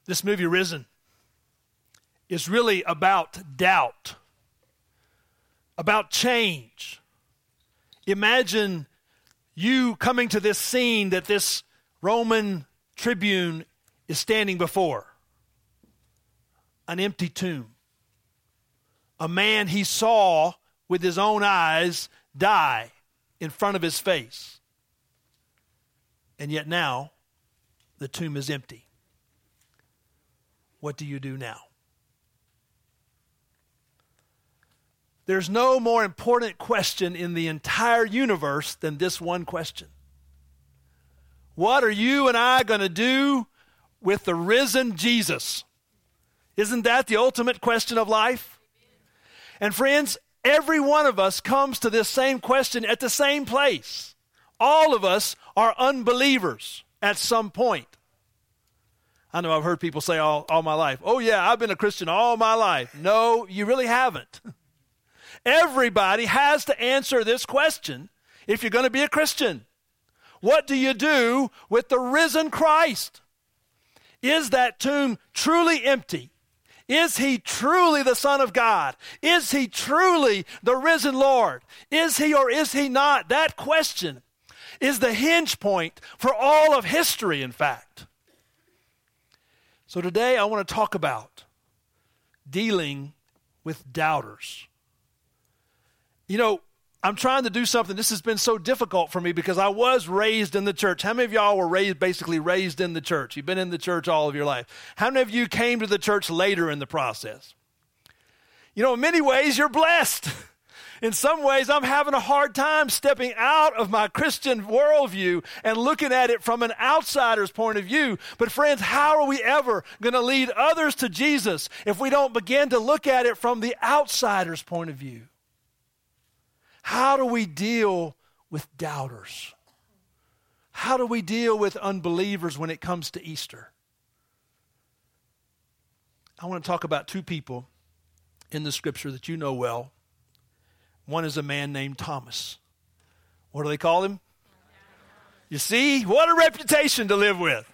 This movie, Risen, is really about doubt, about change. Imagine you coming to this scene that this Roman tribune is standing before. An empty tomb. A man he saw with his own eyes die in front of his face. And yet now, the tomb is empty. What do you do now? There's no more important question in the entire universe than this one question. What are you and I going to do with the risen Jesus? Isn't that the ultimate question of life? And friends, every one of us comes to this same question at the same place. All of us are unbelievers at some point. I know I've heard people say all my life, oh yeah, I've been a Christian all my life. No, you really haven't. Everybody has to answer this question if you're going to be a Christian. What do you do with the risen Christ? Is that tomb truly empty? Is he truly the Son of God? Is he truly the risen Lord? Is he or is he not? That question is the hinge point for all of history, in fact. So today I want to talk about dealing with doubters. You know, I'm trying to do something. This has been so difficult for me because I was raised in the church. How many of y'all were basically raised in the church? You've been in the church all of your life. How many of you came to the church later in the process? You know, in many ways, you're blessed. In some ways, I'm having a hard time stepping out of my Christian worldview and looking at it from an outsider's point of view. But friends, how are we ever going to lead others to Jesus if we don't begin to look at it from the outsider's point of view? How do we deal with doubters? How do we deal with unbelievers when it comes to Easter? I want to talk about two people in the scripture that you know well. One is a man named Thomas. What do they call him? You see, what a reputation to live with.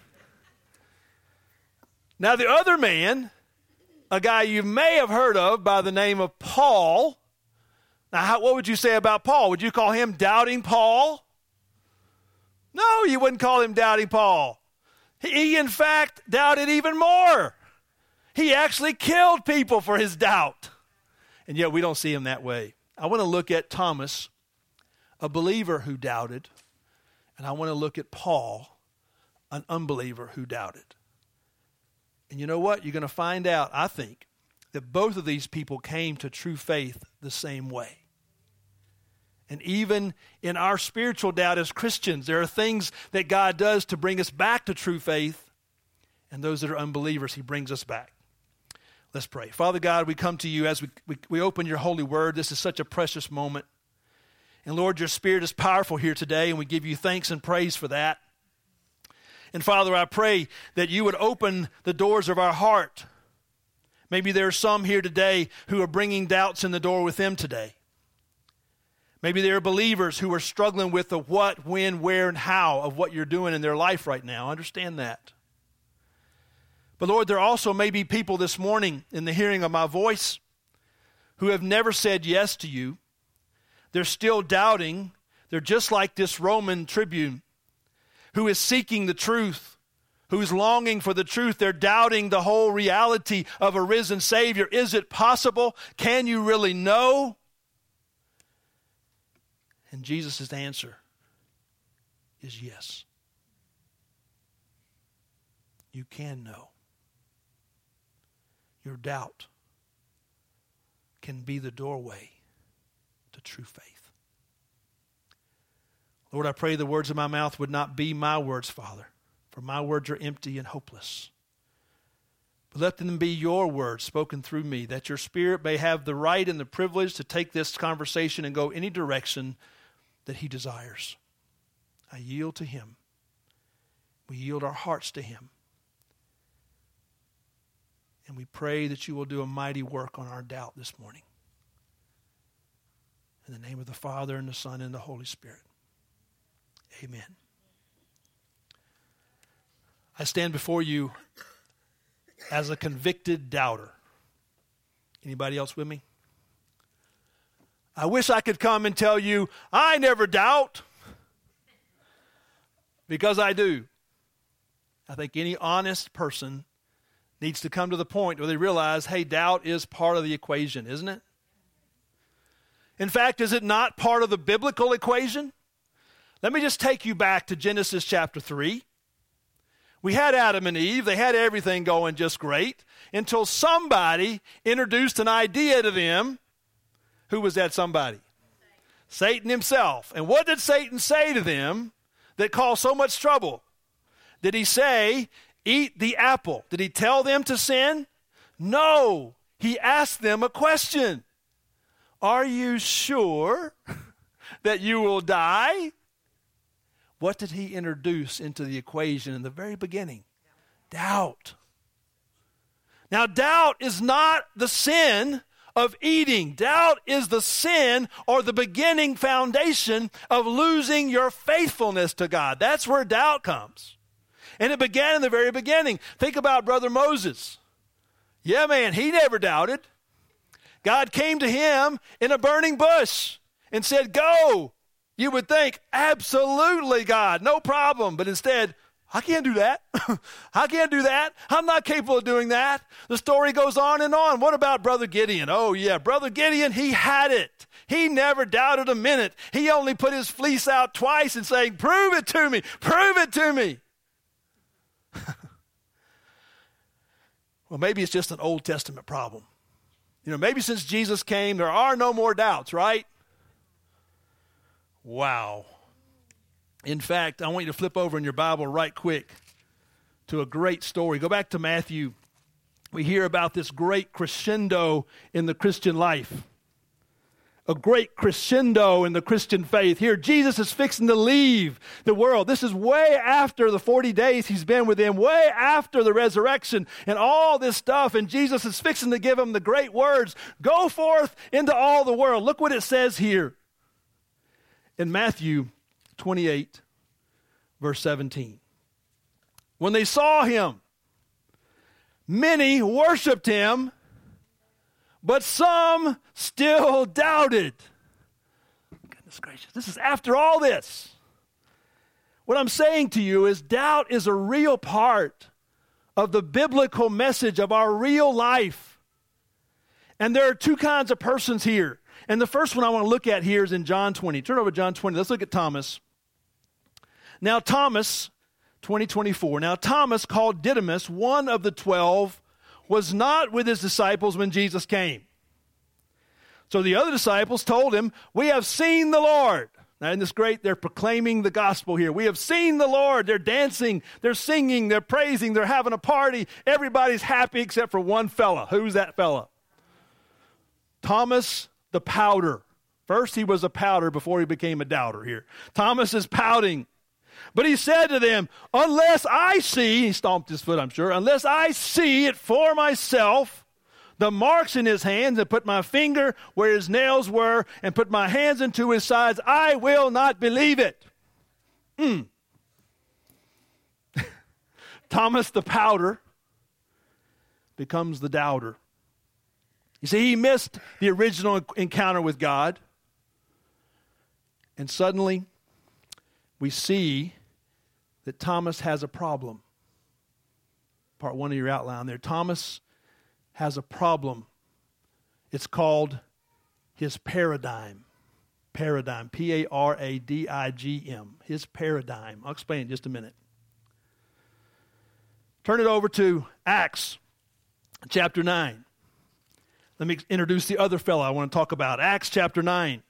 Now the other man, a guy you may have heard of by the name of Paul. Now, what would you say about Paul? Would you call him Doubting Paul? No, you wouldn't call him Doubting Paul. He, in fact, doubted even more. He actually killed people for his doubt. And yet we don't see him that way. I want to look at Thomas, a believer who doubted, and I want to look at Paul, an unbeliever who doubted. And you know what? You're going to find out, I think, that both of these people came to true faith the same way. And even in our spiritual doubt as Christians, there are things that God does to bring us back to true faith. And those that are unbelievers, he brings us back. Let's pray. Father God, we come to you as we open your holy word. This is such a precious moment. And Lord, your Spirit is powerful here today, and we give you thanks and praise for that. And Father, I pray that you would open the doors of our heart. Maybe there are some here today who are bringing doubts in the door with them today. Maybe there are believers who are struggling with the what, when, where, and how of what you're doing in their life right now. Understand that. But Lord, there also may be people this morning in the hearing of my voice who have never said yes to you. They're still doubting. They're just like this Roman tribune who is seeking the truth, who's longing for the truth. They're doubting the whole reality of a risen Savior. Is it possible? Can you really know? And Jesus' answer is yes. You can know. Your doubt can be the doorway to true faith. Lord, I pray the words of my mouth would not be my words, Father, for my words are empty and hopeless. But let them be your words spoken through me, that your Spirit may have the right and the privilege to take this conversation and go any direction that he desires. I yield to him. We yield our hearts to him. And we pray that you will do a mighty work on our doubt this morning. In the name of the Father, and the Son, and the Holy Spirit. Amen. I stand before you as a convicted doubter. Anybody else with me? I wish I could come and tell you, I never doubt, because I do. I think any honest person needs to come to the point where they realize, hey, doubt is part of the equation, isn't it? In fact, is it not part of the biblical equation? Let me just take you back to Genesis chapter 3. We had Adam and Eve. They had everything going just great until somebody introduced an idea to them. Who was that somebody? Satan himself. And what did Satan say to them that caused so much trouble? Did he say, eat the apple? Did he tell them to sin? No. He asked them a question. Are you sure that you will die? What did he introduce into the equation in the very beginning? Doubt. Now, doubt is not the sin of eating. Doubt is the sin or the beginning foundation of losing your faithfulness to God. That's where doubt comes. And it began in the very beginning. Think about Brother Moses. Yeah, man, he never doubted. God came to him in a burning bush and said, go. You would think, absolutely, God, no problem. But instead, I can't do that. I can't do that. I'm not capable of doing that. The story goes on and on. What about Brother Gideon? Oh, yeah, Brother Gideon, he had it. He never doubted a minute. He only put his fleece out twice and saying, prove it to me. Prove it to me. Well, maybe it's just an Old Testament problem. You know, maybe since Jesus came, there are no more doubts, right? Wow. In fact, I want you to flip over in your Bible right quick to a great story. Go back to Matthew. We hear about this great crescendo in the Christian life. A great crescendo in the Christian faith. Here, Jesus is fixing to leave the world. This is way after the 40 days he's been with them, way after the resurrection and all this stuff. And Jesus is fixing to give them the great words, go forth into all the world. Look what it says here in Matthew 28, verse 17. When they saw him, many worshiped him, but some still doubted. Goodness gracious, this is after all this. What I'm saying to you is doubt is a real part of the biblical message of our real life. And there are two kinds of persons here. And the first one I want to look at here is in John 20. Turn over to John 20. Let's look at Thomas. Now Thomas, 20:24. Now Thomas, called Didymus, one of the 12, was not with his disciples when Jesus came. So the other disciples told him, we have seen the Lord. Now isn't this great? They're proclaiming the gospel here. We have seen the Lord. They're dancing, they're singing, they're praising, they're having a party. Everybody's happy except for one fella. Who's that fella? Thomas the Pouter. First he was a pouter before he became a doubter here. Thomas is pouting. But he said to them, unless I see, he stomped his foot, I'm sure, unless I see it for myself, the marks in his hands, and put my finger where his nails were, and put my hands into his sides, I will not believe it. Thomas the Pouter becomes the doubter. You see, he missed the original encounter with God. And suddenly, we see that Thomas has a problem. Part one of your outline there. Thomas has a problem. It's called his paradigm. Paradigm. P-A-R-A-D-I-G-M. His paradigm. I'll explain in just a minute. Turn it over to Acts chapter 9. Let me introduce the other fellow I want to talk about. Acts chapter 9.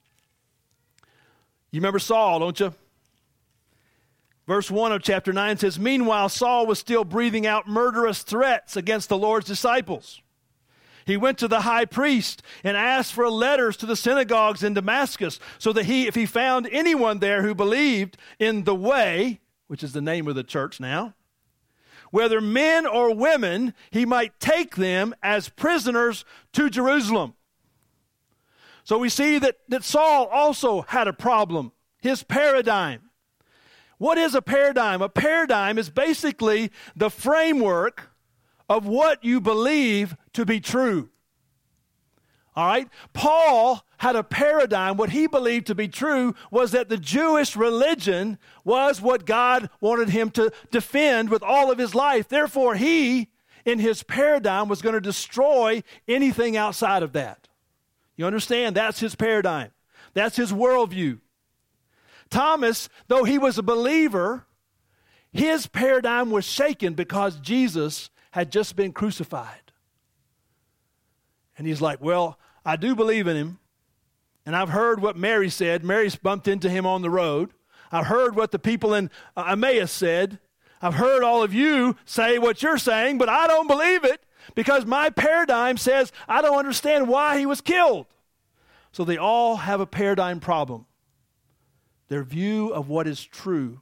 You remember Saul, don't you? Verse 1 of chapter 9 says, meanwhile, Saul was still breathing out murderous threats against the Lord's disciples. He went to the high priest and asked for letters to the synagogues in Damascus so that if he found anyone there who believed in the way, which is the name of the church now, whether men or women, he might take them as prisoners to Jerusalem. So we see that Saul also had a problem, his paradigm. What is a paradigm? A paradigm is basically the framework of what you believe to be true. All right? Paul had a paradigm. What he believed to be true was that the Jewish religion was what God wanted him to defend with all of his life. Therefore, he, in his paradigm, was going to destroy anything outside of that. You understand? That's his paradigm. That's his worldview. Thomas, though he was a believer, his paradigm was shaken because Jesus had just been crucified. And he's like, well, I do believe in him. And I've heard what Mary said. Mary's bumped into him on the road. I've heard what the people in Emmaus said. I've heard all of you say what you're saying, but I don't believe it because my paradigm says I don't understand why he was killed. So they all have a paradigm problem. Their view of what is true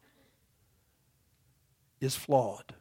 is flawed.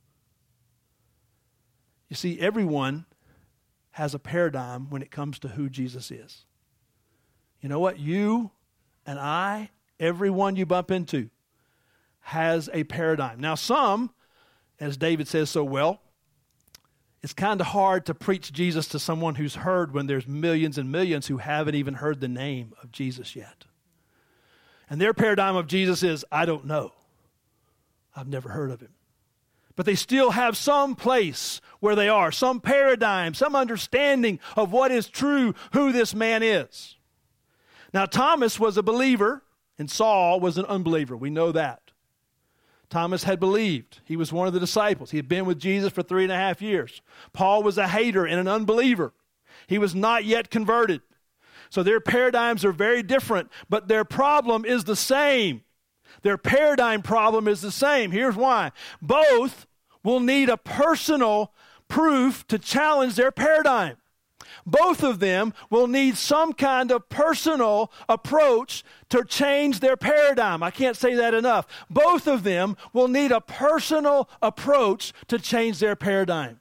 You see, everyone has a paradigm when it comes to who Jesus is. You know what? You and I, everyone you bump into, has a paradigm. Now some, as David says so well, it's kind of hard to preach Jesus to someone who's heard when there's millions and millions who haven't even heard the name of Jesus yet. And their paradigm of Jesus is, I don't know. I've never heard of him. But they still have some place where they are, some paradigm, some understanding of what is true, who this man is. Now, Thomas was a believer, and Saul was an unbeliever. We know that. Thomas had believed. He was one of the disciples. He had been with Jesus for 3.5 years. Paul was a hater and an unbeliever. He was not yet converted. So their paradigms are very different, but their problem is the same. Their paradigm problem is the same. Here's why. Both will need a personal proof to challenge their paradigm. Both of them will need some kind of personal approach to change their paradigm. I can't say that enough. Both of them will need a personal approach to change their paradigm.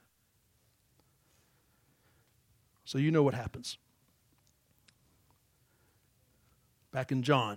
So you know what happens. Back in John.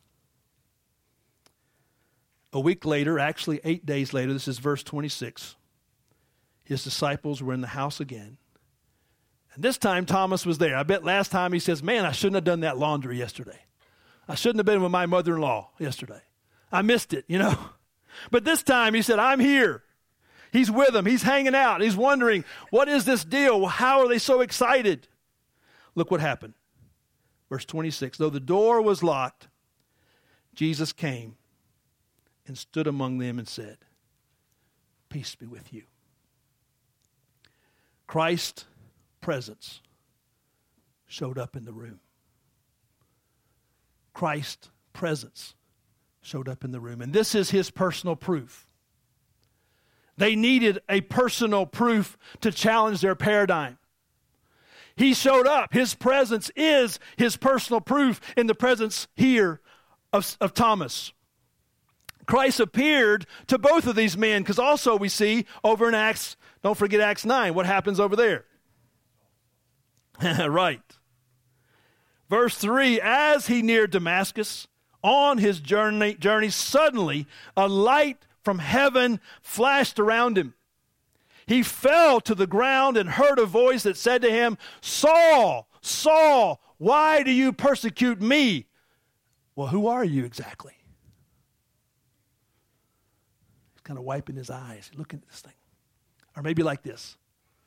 A week later, actually 8 days later, this is verse 26, his disciples were in the house again. And this time Thomas was there. I bet last time he says, man, I shouldn't have done that laundry yesterday. I shouldn't have been with my mother-in-law yesterday. I missed it, you know. But this time he said, I'm here. He's with them. He's hanging out. He's wondering, what is this deal? How are they so excited? Look what happened. Verse 26, though the door was locked, Jesus came and stood among them and said, peace be with you. Christ's presence showed up in the room. Christ's presence showed up in the room. And this is his personal proof. They needed a personal proof to challenge their paradigm. He showed up. His presence is his personal proof in the presence here of Thomas. Christ appeared to both of these men, because also we see over in Acts, don't forget Acts 9, what happens over there. Right. Verse 3, as he neared Damascus, on his journey, suddenly a light from heaven flashed around him. He fell to the ground and heard a voice that said to him, Saul, Saul, why do you persecute me? Well, who are you exactly? He's kind of wiping his eyes, looking at this thing. Or maybe like this.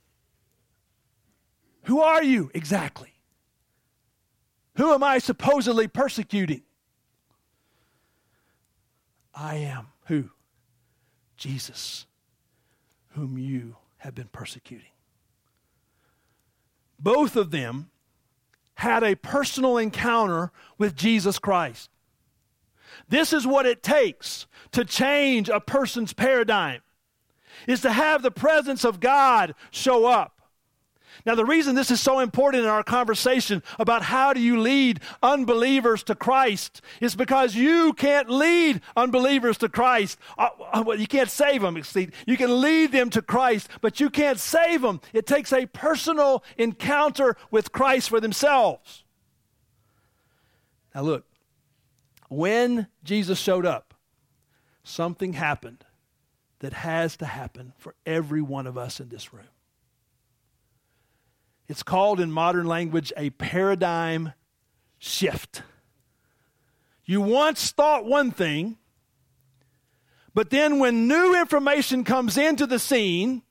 Who are you exactly? Who am I supposedly persecuting? I am who? Jesus, whom you have been persecuting. Both of them had a personal encounter with Jesus Christ. This is what it takes to change a person's paradigm, is to have the presence of God show up. Now, the reason this is so important in our conversation about how do you lead unbelievers to Christ is because you can't lead unbelievers to Christ. You can't save them. You can lead them to Christ, but you can't save them. It takes a personal encounter with Christ for themselves. Now, look, when Jesus showed up, something happened that has to happen for every one of us in this room. It's called in modern language a paradigm shift. You once thought one thing, but then when new information comes into the scene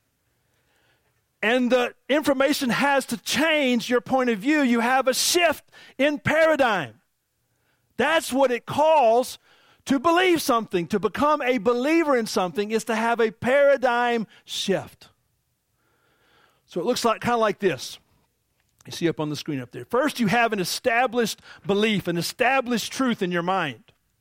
and the information has to change your point of view, you have a shift in paradigm. That's what it calls to believe something. To become a believer in something is to have a paradigm shift. So it looks like kind of like this. You see up on the screen up there. First, you have an established belief, an established truth in your mind.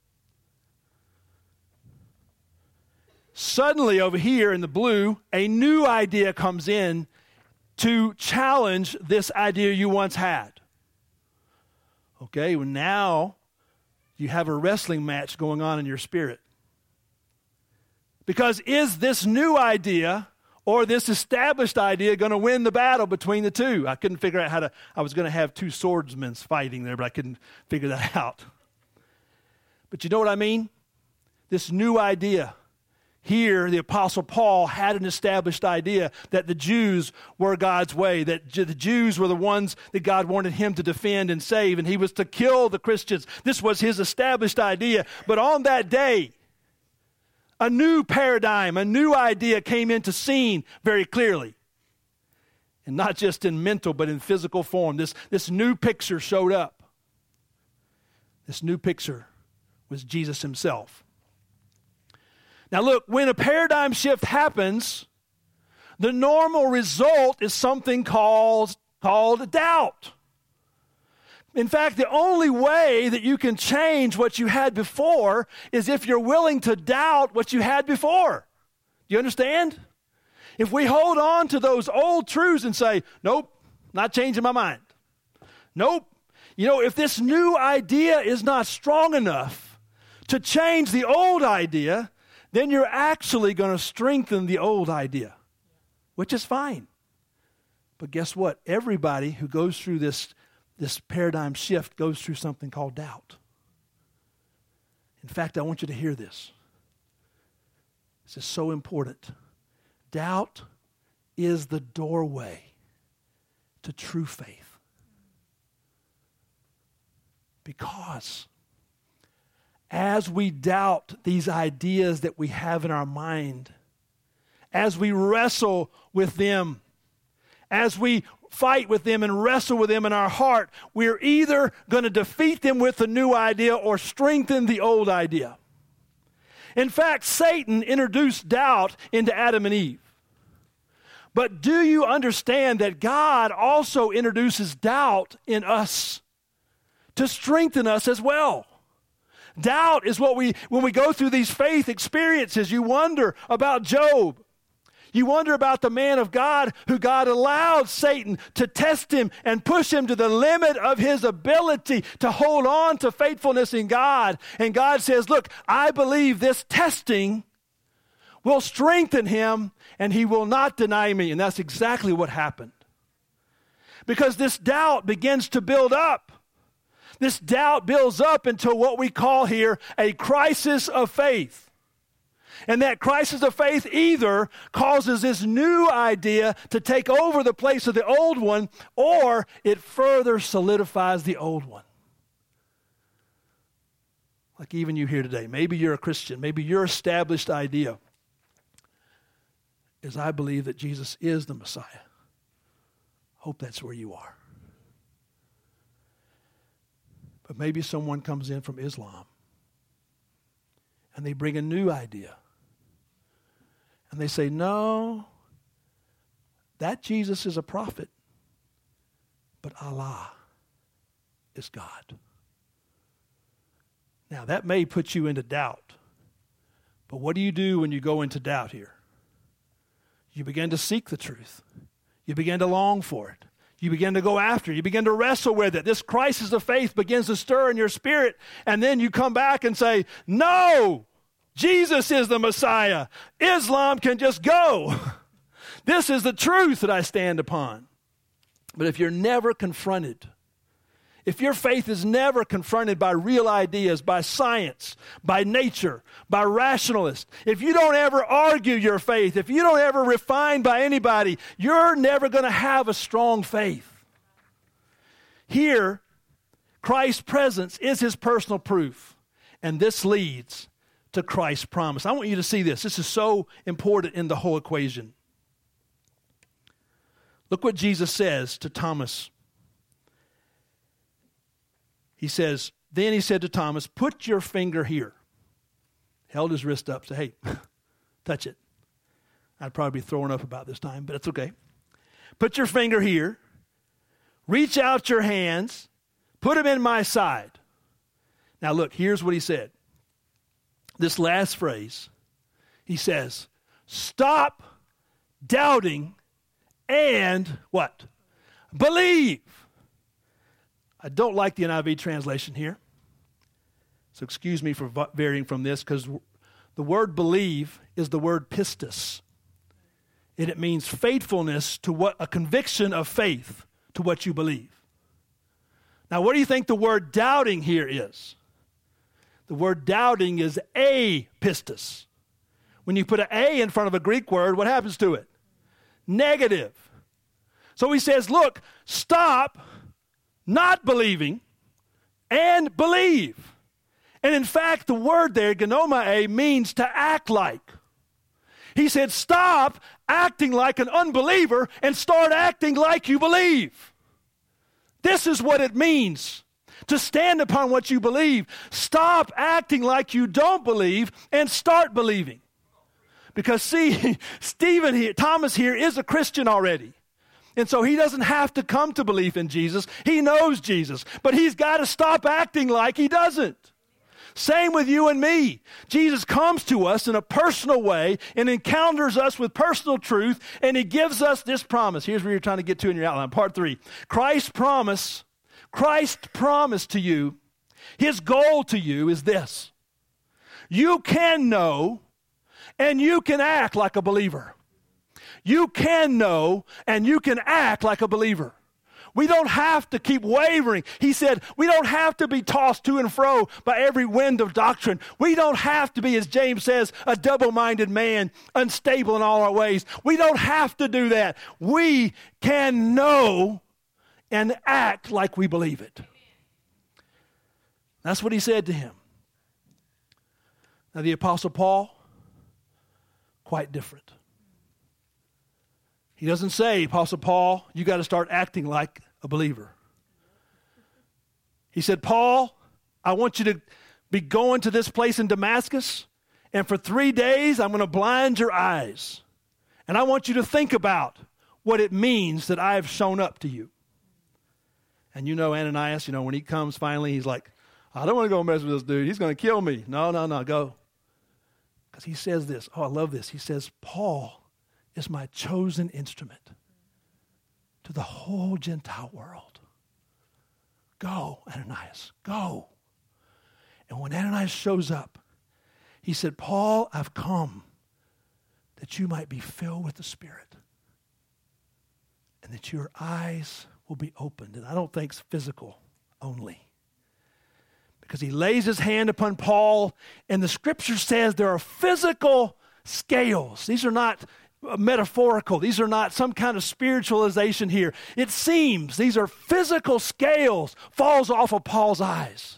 Suddenly over here in the blue, a new idea comes in to challenge this idea you once had. Okay, well now you have a wrestling match going on in your spirit. Because is this new idea or this established idea going to win the battle between the two? I couldn't figure out I was going to have two swordsmen fighting there, but I couldn't figure that out. But you know what I mean? This new idea. Here, the Apostle Paul had an established idea that the Jews were God's way, that the Jews were the ones that God wanted him to defend and save, and he was to kill the Christians. This was his established idea. But on that day, a new paradigm, a new idea came into scene very clearly. And not just in mental, but in physical form. This new picture showed up. This new picture was Jesus himself. Now look, when a paradigm shift happens, the normal result is something called doubt. In fact, the only way that you can change what you had before is if you're willing to doubt what you had before. Do you understand? If we hold on to those old truths and say, nope, not changing my mind. Nope. You know, if this new idea is not strong enough to change the old idea, then you're actually going to strengthen the old idea, which is fine. But guess what? Everybody who goes through this paradigm shift goes through something called doubt. In fact, I want you to hear this. This is so important. Doubt is the doorway to true faith. Because as we doubt these ideas that we have in our mind, as we wrestle with them, as we fight with them and wrestle with them in our heart, we're either going to defeat them with a new idea or strengthen the old idea. In fact, Satan introduced doubt into Adam and Eve. But do you understand that God also introduces doubt in us to strengthen us as well? Doubt is when we go through these faith experiences, you wonder about Job. You wonder about the man of God who God allowed Satan to test him and push him to the limit of his ability to hold on to faithfulness in God. And God says, look, I believe this testing will strengthen him and he will not deny me. And that's exactly what happened. Because this doubt begins to build up. This doubt builds up into what we call here a crisis of faith. And that crisis of faith either causes this new idea to take over the place of the old one, or it further solidifies the old one. Like even you here today. Maybe you're a Christian. Maybe your established idea is, I believe that Jesus is the Messiah. Hope that's where you are. But maybe someone comes in from Islam and they bring a new idea. And they say, no, that Jesus is a prophet, but Allah is God. Now, that may put you into doubt. But what do you do when you go into doubt here? You begin to seek the truth. You begin to long for it. You begin to go after it. You begin to wrestle with it. This crisis of faith begins to stir in your spirit. And then you come back and say, no, Jesus is the Messiah. Islam can just go. This is the truth that I stand upon. But if you're never confronted, if your faith is never confronted by real ideas, by science, by nature, by rationalists, if you don't ever argue your faith, if you don't ever refine by anybody, you're never going to have a strong faith. Here, Christ's presence is his personal proof, and this leads to Christ's promise. I want you to see this. This is so important in the whole equation. Look what Jesus says to Thomas. He says, then he said to Thomas, put your finger here. Held his wrist up, said, hey, touch it. I'd probably be throwing up about this time, but it's okay. Put your finger here. Reach out your hands. Put them in my side. Now look, here's what he said. This last phrase, he says, stop doubting and what? Believe. I don't like the NIV translation here. So excuse me for varying from this, because the word believe is the word pistis. And it means faithfulness to what, a conviction of faith to what you believe. Now, what do you think the word doubting here is? The word doubting is apistis. When you put an A in front of a Greek word, what happens to it? Negative. So he says, look, stop not believing and believe. And in fact, the word there, gnomai, means to act like. He said, stop acting like an unbeliever and start acting like you believe. This is what it means to stand upon what you believe. Stop acting like you don't believe and start believing. Because see, Thomas here is a Christian already. And so he doesn't have to come to belief in Jesus. He knows Jesus. But he's got to stop acting like he doesn't. Same with you and me. Jesus comes to us in a personal way and encounters us with personal truth, and he gives us this promise. Here's where you're trying to get to in your outline. Part 3. Christ's promise to you, his goal to you is this. You can know and you can act like a believer. You can know and you can act like a believer. We don't have to keep wavering. He said, we don't have to be tossed to and fro by every wind of doctrine. We don't have to be, as James says, a double-minded man, unstable in all our ways. We don't have to do that. We can know and act like we believe it. That's what he said to him. Now, the Apostle Paul, quite different. He doesn't say, Apostle Paul, you got to start acting like a believer. He said, Paul, I want you to be going to this place in Damascus, and for 3 days I'm going to blind your eyes. And I want you to think about what it means that I have shown up to you. And you know Ananias, when he comes finally, he's like, I don't want to go mess with this dude. He's going to kill me. No, go. Because he says this. Oh, I love this. He says, Paul is my chosen instrument to the whole Gentile world. Go, Ananias, go. And when Ananias shows up, he said, Paul, I've come that you might be filled with the Spirit and that your eyes will be opened. And I don't think it's physical only. Because he lays his hand upon Paul, and the scripture says there are physical scales. These are not metaphorical. These are not some kind of spiritualization here. It seems these are physical scales falls off of Paul's eyes.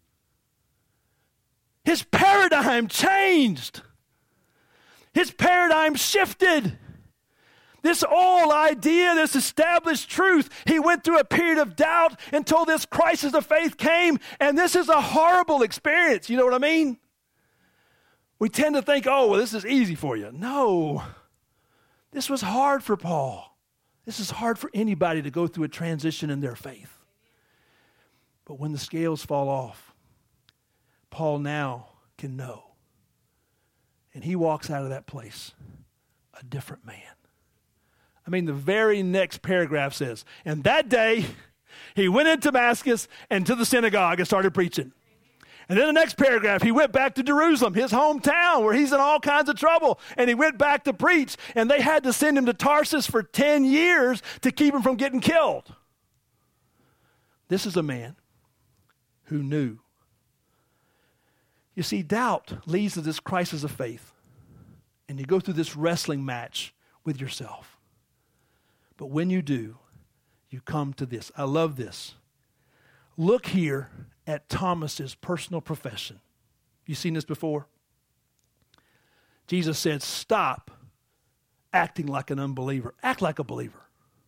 His paradigm changed. His paradigm shifted. This old idea, this established truth, he went through a period of doubt until this crisis of faith came, and this is a horrible experience. You know what I mean? We tend to think, oh, well, this is easy for you. No. This was hard for Paul. This is hard for anybody to go through a transition in their faith. But when the scales fall off, Paul now can know. And he walks out of that place a different man. I mean, the very next paragraph says, and that day he went into Damascus and to the synagogue and started preaching. And then the next paragraph, he went back to Jerusalem, his hometown, where he's in all kinds of trouble. And he went back to preach. And they had to send him to Tarsus for 10 years to keep him from getting killed. This is a man who knew. You see, doubt leads to this crisis of faith. And you go through this wrestling match with yourself. But when you do, you come to this. I love this. Look here at Thomas's personal profession. You seen this before? Jesus said, stop acting like an unbeliever. Act like a believer.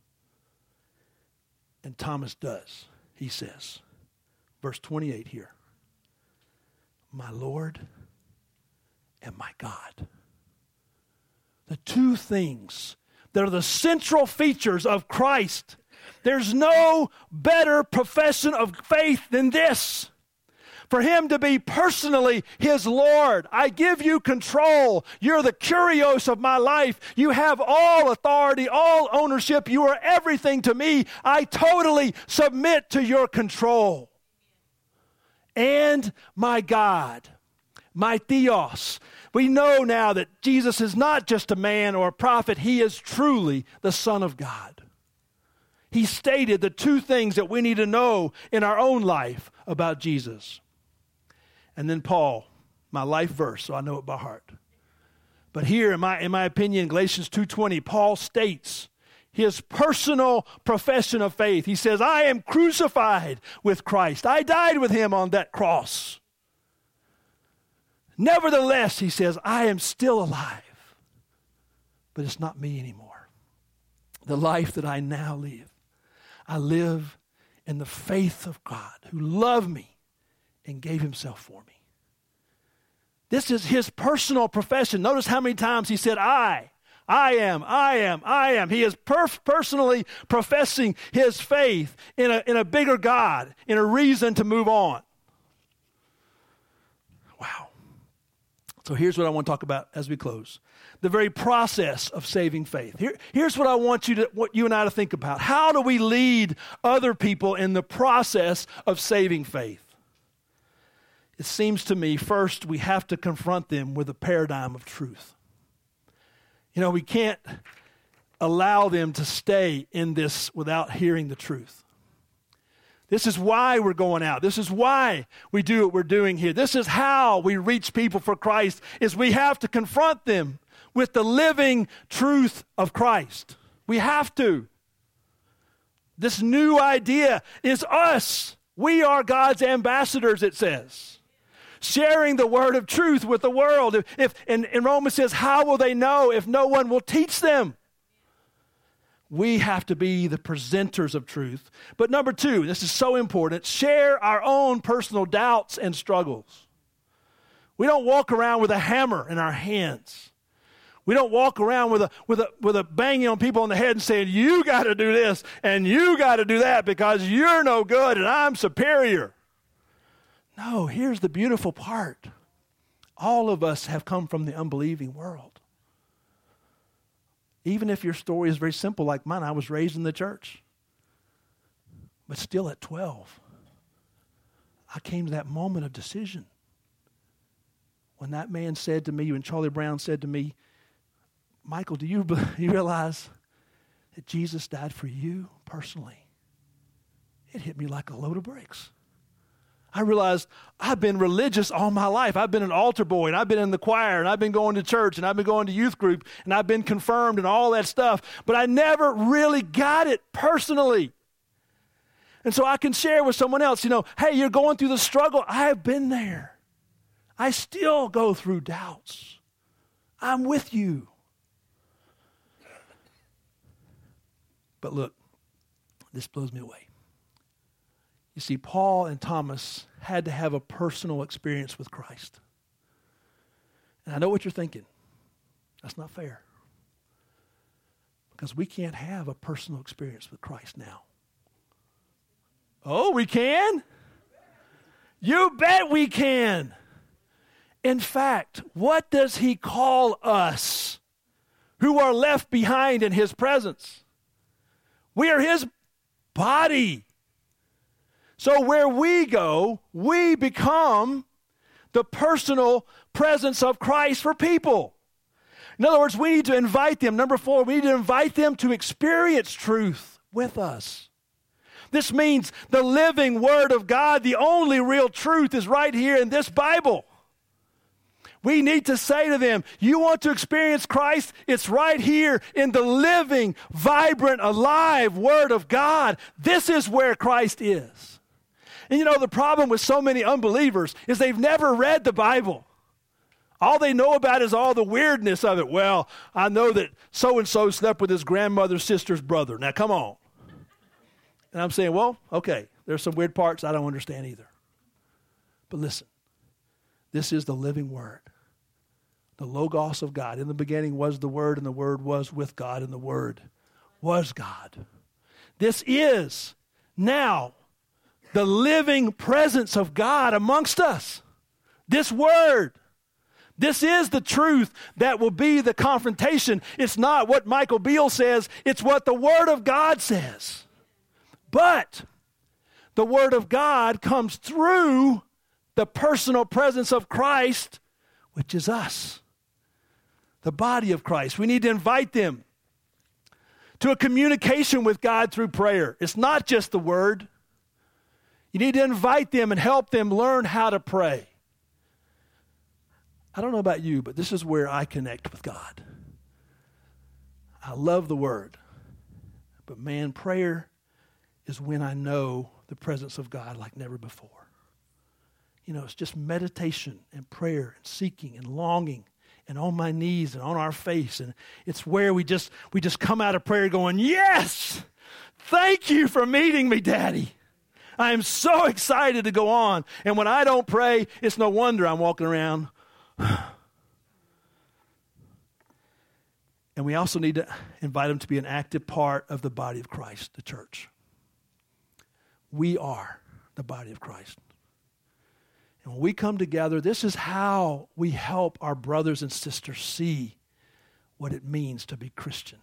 And Thomas does. He says, verse 28 here, my Lord and my God. The two things that are the central features of Christ. There's no better profession of faith than this. For him to be personally his Lord. I give you control. You're the Kyrios of my life. You have all authority, all ownership. You are everything to me. I totally submit to your control. And my God, my Theos. We know now that Jesus is not just a man or a prophet. He is truly the Son of God. He stated the two things that we need to know in our own life about Jesus. And then Paul, my life verse, so I know it by heart. But here, in my opinion, Galatians 2:20, Paul states his personal profession of faith. He says, I am crucified with Christ. I died with him on that cross. Nevertheless, he says, I am still alive. But it's not me anymore. The life that I now live, I live in the faith of God who loved me and gave himself for me. This is his personal profession. Notice how many times he said, I am. He is personally professing his faith in a bigger God, in a reason to move on. Wow. So here's what I want to talk about as we close. The very process of saving faith. Here's what I want you and I to think about. How do we lead other people in the process of saving faith? It seems to me, first, we have to confront them with a paradigm of truth. You know, we can't allow them to stay in this without hearing the truth. This is why we're going out. This is why we do what we're doing here. This is how we reach people for Christ, is we have to confront them with the living truth of Christ. We have to. This new idea is us. We are God's ambassadors, it says. Sharing the word of truth with the world. And Romans says, how will they know if no one will teach them? We have to be the presenters of truth. But number two, this is so important, share our own personal doubts and struggles. We don't walk around with a hammer in our hands. We don't walk around with a banging on people on the head and saying, you got to do this and you got to do that because you're no good and I'm superior. No, here's the beautiful part. All of us have come from the unbelieving world. Even if your story is very simple like mine, I was raised in the church. But still at 12, I came to that moment of decision. When that man said to me, when Charlie Brown said to me, Michael, do you realize that Jesus died for you personally? It hit me like a load of bricks. I realized I've been religious all my life. I've been an altar boy, and I've been in the choir, and I've been going to church, and I've been going to youth group, and I've been confirmed and all that stuff. But I never really got it personally. And so I can share with someone else, hey, you're going through the struggle. I have been there. I still go through doubts. I'm with you. But look, this blows me away. You see, Paul and Thomas had to have a personal experience with Christ. And I know what you're thinking. That's not fair. Because we can't have a personal experience with Christ now. Oh, we can? You bet we can. In fact, what does he call us who are left behind in his presence? We are his body. So where we go, we become the personal presence of Christ for people. In other words, we need to invite them. Number 4, we need to invite them to experience truth with us. This means the living Word of God, the only real truth, is right here in this Bible. We need to say to them, you want to experience Christ? It's right here in the living, vibrant, alive Word of God. This is where Christ is. And you know, the problem with so many unbelievers is they've never read the Bible. All they know about is all the weirdness of it. Well, I know that so-and-so slept with his grandmother's sister's brother. Now, come on. And I'm saying, well, okay, there's some weird parts I don't understand either. But listen, this is the living Word, the Logos of God. In the beginning was the Word, and the Word was with God, and the Word was God. This is now the living presence of God amongst us. This Word. This is the truth that will be the confrontation. It's not what Michael Beale says. It's what the Word of God says. But the Word of God comes through the personal presence of Christ, which is us, the body of Christ. We need to invite them to a communication with God through prayer. It's not just the Word. You need to invite them and help them learn how to pray. I don't know about you, but this is where I connect with God. I love the Word. But man, prayer is when I know the presence of God like never before. You know, it's just meditation and prayer and seeking and longing and on my knees and on our face. And it's where we just come out of prayer going, yes, thank you for meeting me, Daddy. I am so excited to go on. And when I don't pray, it's no wonder I'm walking around. And we also need to invite them to be an active part of the body of Christ, the church. We are the body of Christ. And when we come together, this is how we help our brothers and sisters see what it means to be Christian.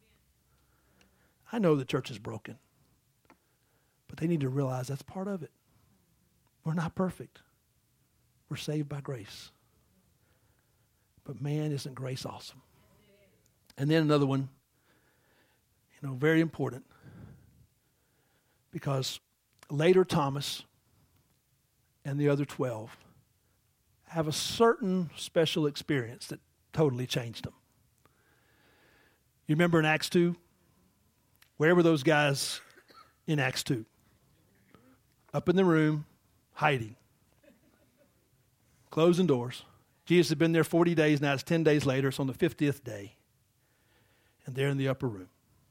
I know the church is broken, but they need to realize that's part of it. We're not perfect. We're saved by grace. But man, isn't grace awesome? And then another one, you know, very important, because later Thomas and the other 12 have a certain special experience that totally changed them. You remember in Acts 2? Where were those guys in Acts 2? Up in the room, hiding, closing doors. Jesus had been there 40 days, now it's 10 days later, it's on the 50th day. And they're in the upper room,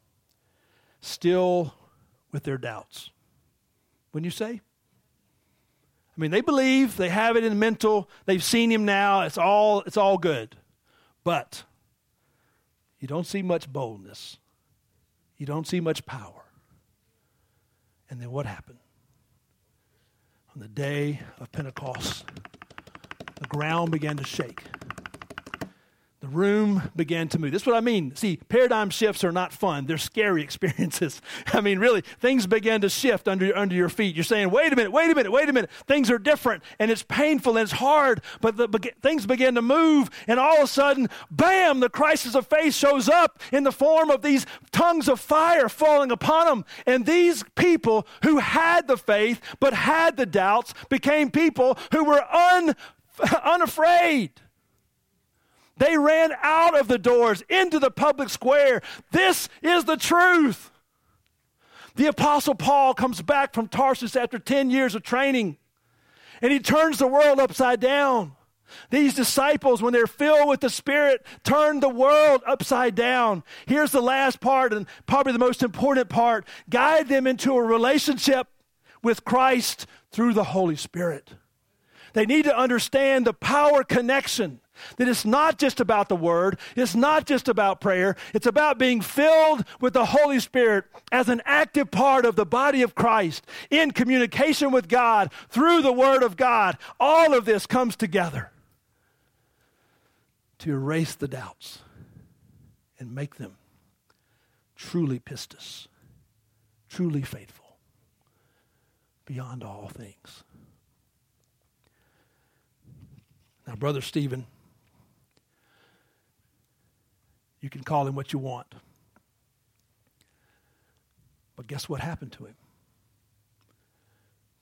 still with their doubts. Wouldn't you say? I mean, they believe, they have it in mental, they've seen him now, it's all good. But you don't see much boldness. You don't see much power. And then what happened? On the day of Pentecost, the ground began to shake. The room began to move. This is what I mean. See, paradigm shifts are not fun. They're scary experiences. I mean, really, things began to shift under your feet. You're saying, wait a minute. Things are different, and it's painful, and it's hard, but things began to move, and all of a sudden, bam, the crisis of faith shows up in the form of these tongues of fire falling upon them. And these people who had the faith but had the doubts became people who were unafraid. They ran out of the doors into the public square. This is the truth. The Apostle Paul comes back from Tarsus after 10 years of training, and he turns the world upside down. These disciples, when they're filled with the Spirit, turn the world upside down. Here's the last part, and probably the most important part. Guide them into a relationship with Christ through the Holy Spirit. They need to understand the power connection. That it's not just about the Word. It's not just about prayer. It's about being filled with the Holy Spirit as an active part of the body of Christ in communication with God through the Word of God. All of this comes together to erase the doubts and make them truly pistis, truly faithful, beyond all things. Now, Brother Stephen, you can call him what you want. But guess what happened to him?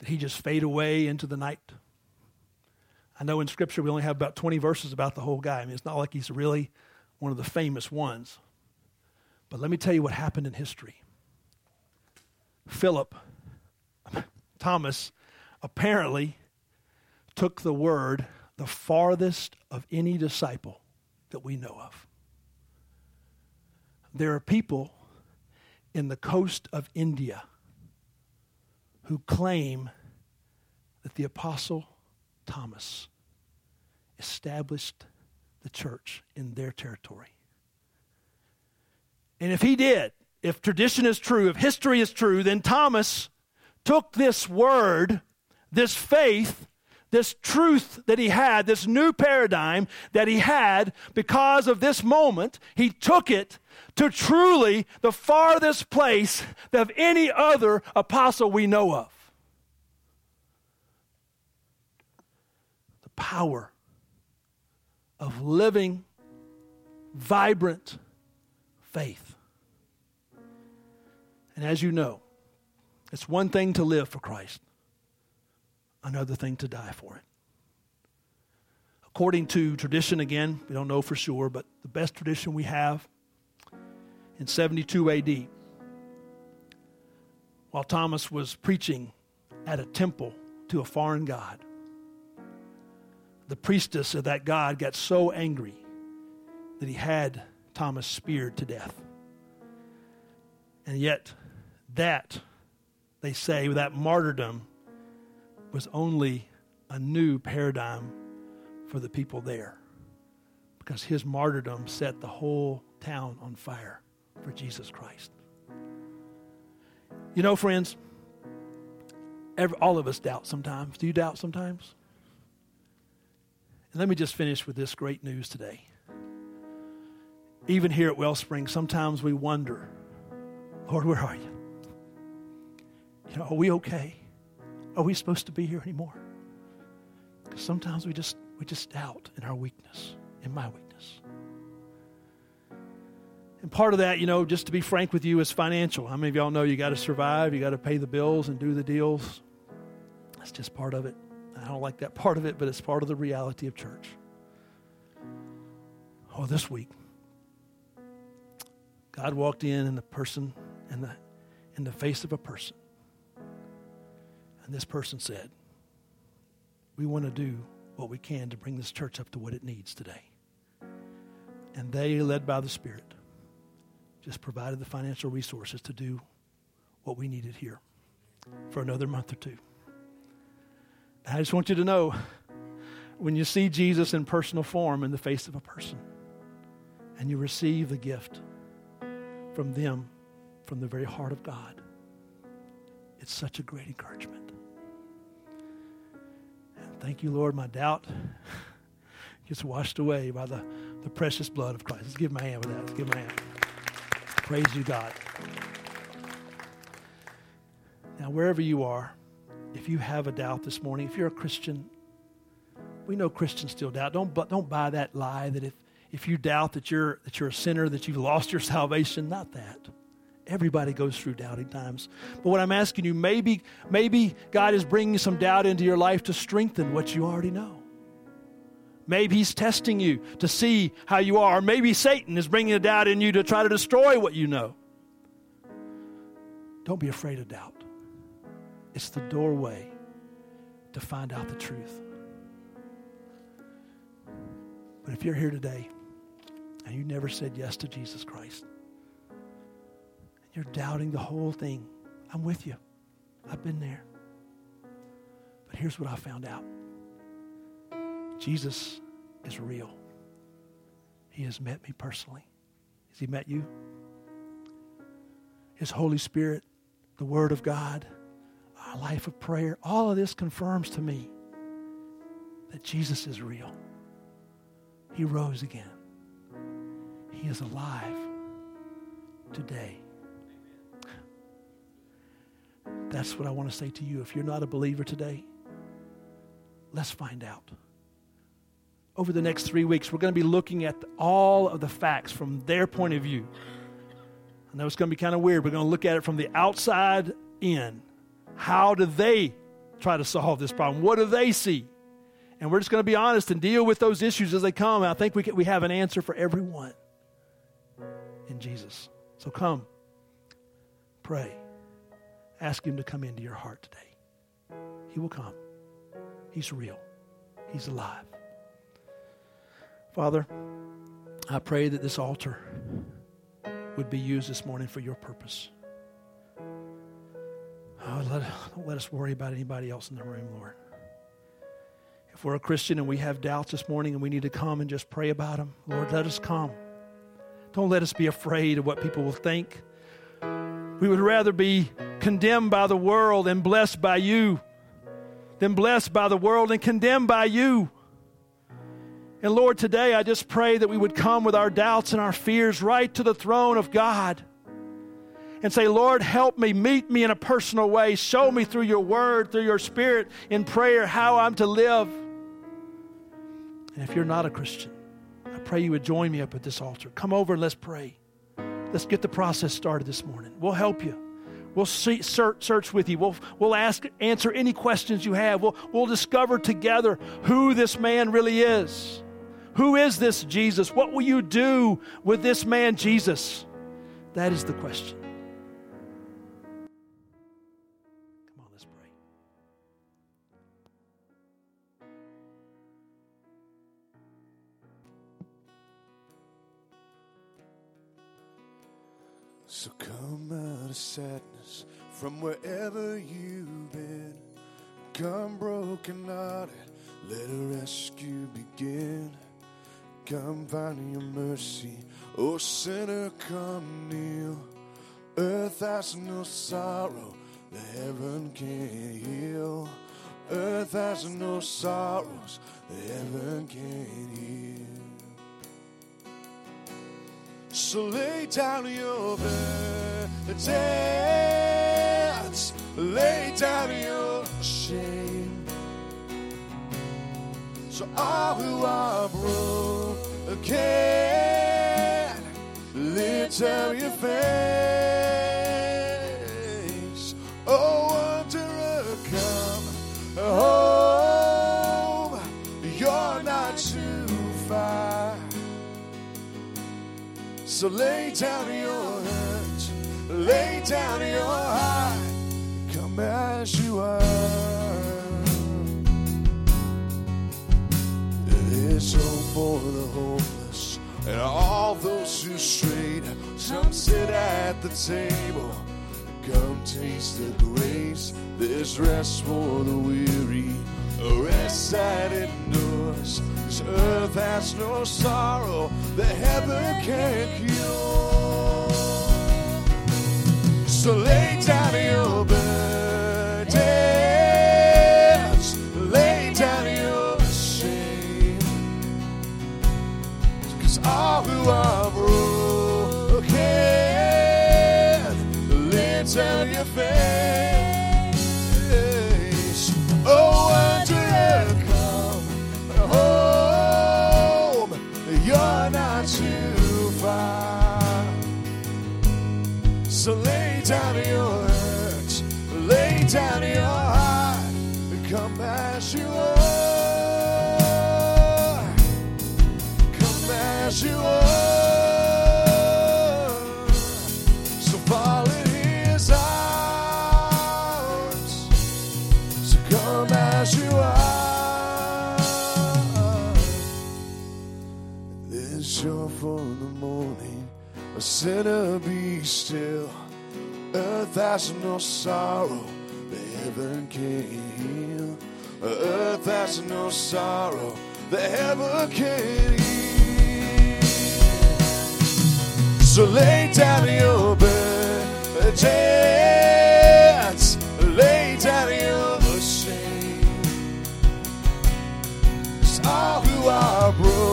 Did he just fade away into the night? I know in Scripture we only have about 20 verses about the whole guy. I mean, it's not like he's really one of the famous ones. But let me tell you what happened in history. Thomas apparently took the word the farthest of any disciple that we know of. There are people in the coast of India who claim that the Apostle Thomas established the church in their territory. And if he did, if tradition is true, if history is true, then Thomas took this word, this faith, this truth that he had, this new paradigm that he had because of this moment, he took it to truly the farthest place of any other apostle we know of. The power of living, vibrant faith. And as you know, it's one thing to live for Christ, another thing to die for it. According to tradition, again, we don't know for sure, but the best tradition we have, in 72 AD, while Thomas was preaching at a temple to a foreign god, the priestess of that god got so angry that he had Thomas speared to death. And yet, that, they say, that martyrdom was only a new paradigm for the people there, because his martyrdom set the whole town on fire for Jesus Christ. You know, friends, all of us doubt sometimes. Do you doubt sometimes? And let me just finish with this great news today. Even here at Wellspring, sometimes we wonder, Lord, where are you? You know, are we okay? Are we supposed to be here anymore? Because sometimes we just doubt in our weakness, in my weakness. And part of that, you know, just to be frank with you, is financial. How many of y'all know you got to survive, you got to pay the bills and do the deals? That's just part of it. I don't like that part of it, but it's part of the reality of church. Oh, this week, God walked in the person, in the face of a person. And this person said, we want to do what we can to bring this church up to what it needs today. And they, led by the Spirit, just provided the financial resources to do what we needed here for another month or two. And I just want you to know, when you see Jesus in personal form in the face of a person, and you receive the gift from them, from the very heart of God, it's such a great encouragement. And thank you, Lord, my doubt gets washed away by the precious blood of Christ. Let's give him a hand with that. Let's give him a hand. Praise you, God. Now, wherever you are, if you have a doubt this morning, if you're a Christian, we know Christians still doubt. Don't buy that lie that if you doubt that you're a sinner, that you've lost your salvation. Not that. Everybody goes through doubting times. But what I'm asking you, maybe God is bringing some doubt into your life to strengthen what you already know. Maybe he's testing you to see how you are. Or maybe Satan is bringing a doubt in you to try to destroy what you know. Don't be afraid of doubt. It's the doorway to find out the truth. But if you're here today and you never said yes to Jesus Christ, and you're doubting the whole thing, I'm with you. I've been there. But here's what I found out. Jesus is real. He has met me personally. Has he met you? His Holy Spirit, the Word of God, our life of prayer, all of this confirms to me that Jesus is real. He rose again. He is alive today. That's what I want to say to you. If you're not a believer today, let's find out. Over the next 3 weeks, we're going to be looking at all of the facts from their point of view. I know it's going to be kind of weird. We're going to look at it from the outside in. How do they try to solve this problem? What do they see? And we're just going to be honest and deal with those issues as they come. And I think we have an answer for everyone in Jesus. So come, pray. Ask Him to come into your heart today. He will come. He's real. He's alive. Father, I pray that this altar would be used this morning for your purpose. Don't let us worry about anybody else in the room, Lord. If we're a Christian and we have doubts this morning and we need to come and just pray about them, Lord, let us come. Don't let us be afraid of what people will think. We would rather be condemned by the world and blessed by you than blessed by the world and condemned by you. And Lord, today I just pray that we would come with our doubts and our fears right to the throne of God and say, Lord, help me, meet me in a personal way. Show me through your word, through your spirit in prayer how I'm to live. And if you're not a Christian, I pray you would join me up at this altar. Come over and let's pray. Let's get the process started this morning. We'll help you. We'll search with you. We'll answer any questions you have. We'll discover together who this man really is. Who is this Jesus? What will you do with this man Jesus? That is the question. Come on, let's pray. So come out of sadness from wherever you've been. Come broken-hearted, let a rescue begin. Come find your mercy, oh sinner, come kneel. Earth has no sorrow that heaven can't heal. Earth has no sorrows that heaven can't heal. So lay down your burdens, lay down your shame. So all who are broken, lift up your face. Oh, wanderer, come home. You're not too far. So lay down your hurt, lay down your heart, come as you are. There's hope for the hopeless and all those who strayed. Some sit at the table, come taste the grace. There's rest for the weary, a rest that endures. This earth has no sorrow that heaven can't cure. So lay down your burdens, lay down your shame. 'Cause all who are broken, lift up your face. Oh, wanderer, come home. You're not too far. So lay down your hurt, lay down your heart, and come as you are. Come as you are. So fall in his arms. So come as you are. There's joy for the morning. A sinner, be still. Earth has no sorrow that heaven can't heal. Earth has no sorrow that heaven can't heal. So lay down your burdens, lay down your shame. 'Cause all who are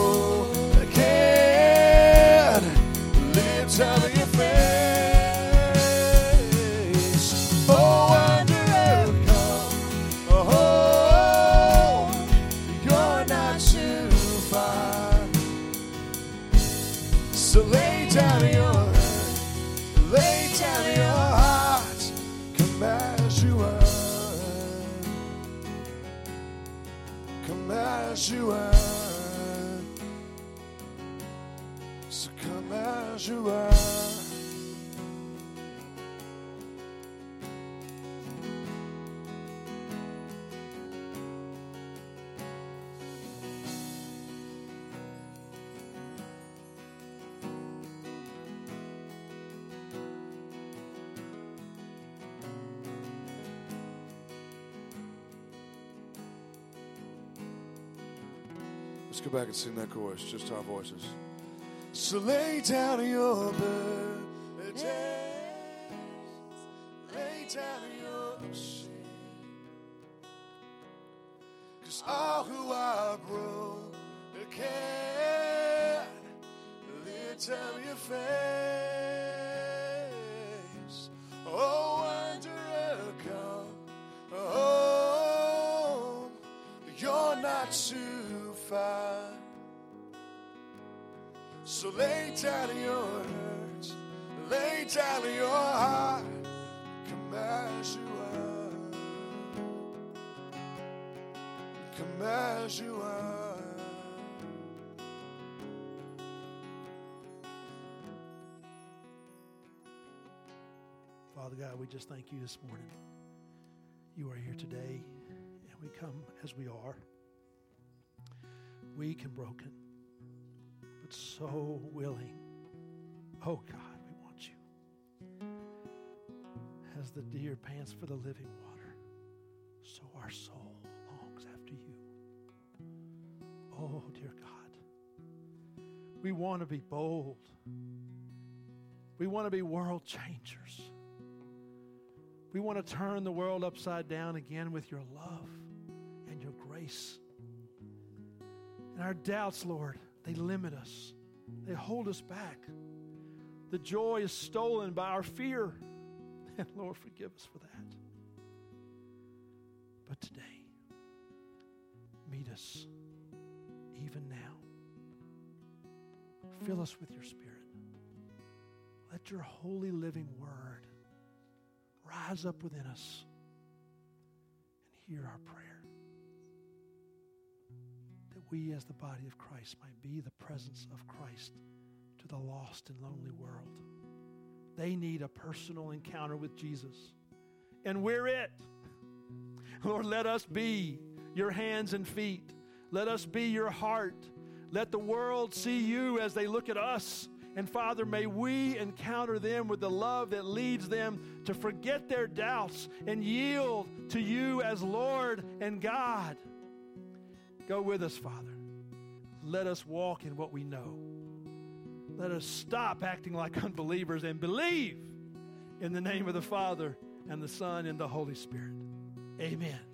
broken, lift up your face. Oh, wanderer, come home. You're not too far. So lay down your heart, lay down your heart, come as you are. as you are. So come as you are. Let's go back and sing that chorus, just our voices. So lay down your burdens, lay down your sin, 'cause all who are broken lift up your face. Oh, wanderer, come home. You're not too far. So lay down your hurts, lay down your heart, come as you are, come as you are. Father God, we just thank you this morning. You are here today, and we come as we are, weak and broken, but so willing. Oh God, we want you. As the deer pants for the living water, so our soul longs after you. Oh, dear God, we want to be bold. We want to be world changers. We want to turn the world upside down again with your love and your grace. And our doubts, Lord, they limit us. They hold us back. The joy is stolen by our fear. And Lord, forgive us for that. But today, meet us even now. Fill us with your Spirit. Let your holy living word rise up within us and hear our prayer. That we as the body of Christ might be the presence of Christ to the lost and lonely world. They need a personal encounter with Jesus. And we're it. Lord, let us be your hands and feet. Let us be your heart. Let the world see you as they look at us. And Father, may we encounter them with the love that leads them to forget their doubts and yield to you as Lord and God. Go with us, Father. Let us walk in what we know. Let us stop acting like unbelievers and believe in the name of the Father and the Son and the Holy Spirit. Amen.